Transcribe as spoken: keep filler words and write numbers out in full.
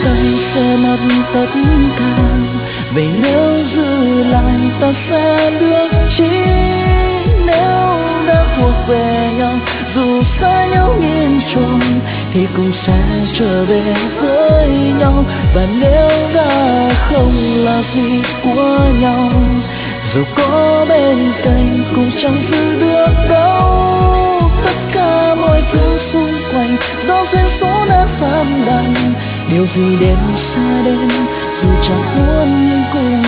tay sẽ mất tất cả. Vậy nếu giữ lại ta sẽ được chi? Nếu đã thuộc về nhau, dù xa nhau nghìn trùng thì cũng sẽ trở về với nhau. Và nếu đã không là gì của nhau, dù có bên cạnh cũng chẳng giữ được đâu. Tất cả mọi thứ xung quanh do duyên số đã phán đành, điều gì đến xa đến dù chẳng muốn nhưng cũng